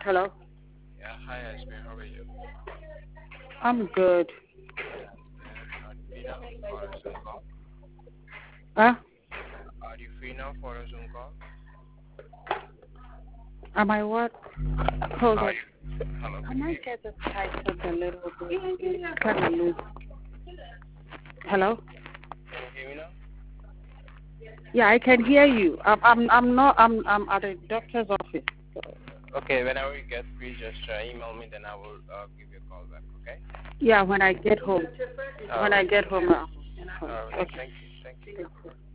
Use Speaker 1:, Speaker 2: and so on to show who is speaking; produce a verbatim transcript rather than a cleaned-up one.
Speaker 1: Hello?
Speaker 2: Yeah, hi Asmi, how are you?
Speaker 1: I'm good.
Speaker 2: Uh, are you free now for a Zoom call?
Speaker 1: Huh?
Speaker 2: Are you free now for a Zoom call?
Speaker 1: Am I what? Hold
Speaker 2: Are
Speaker 1: on.
Speaker 2: you? Hello,
Speaker 1: I
Speaker 2: can you hear
Speaker 1: might
Speaker 2: me?
Speaker 1: get this tightened up a little bit. It's kind of loose. Hello?
Speaker 2: Can you hear me now?
Speaker 1: Yeah, I can hear you. I'm I'm I'm not I'm I'm at a doctor's office.
Speaker 2: Okay, whenever you get free, just uh, email me, then I will uh, give you a call back, okay?
Speaker 1: Yeah, when I get home. When I
Speaker 2: Alright,
Speaker 1: get home. Uh,
Speaker 2: alright,
Speaker 1: okay.
Speaker 2: thank you, thank you.